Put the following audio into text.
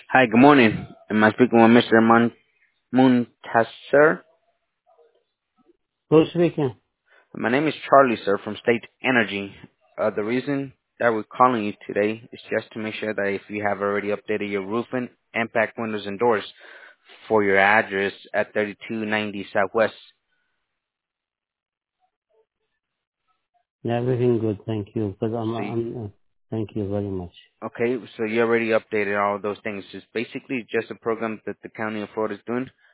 Hi, good morning. Am I speaking with Mr. Muntasser? Who's speaking? My name is Charlie, sir, from State Energy. The reason that we're calling you today is just to make sure that if you have already updated your roofing, impact windows, and doors for your address at 3290 Southwest. Everything good, thank you. Because So, thank you very much. okay, so you already updated all of those things. It's basically just a program that the county of Florida is doing.